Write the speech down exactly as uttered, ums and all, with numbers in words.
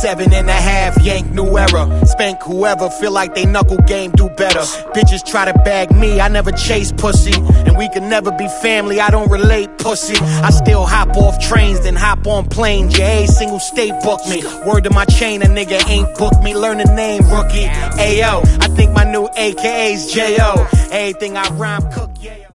Seven and a half, yank new era. Spank whoever, feel like they knuckle game do better. Bitches try to bag me, I never chase pussy. And we can never be family, I don't relate pussy. I still hop off trains, then hop on planes. Yeah, a single state book me. Word to my chain, a nigga ain't booked me. Learn the name, rookie. Ayo, I think my new A K A's J O. Everything I rhyme, cook, yeah.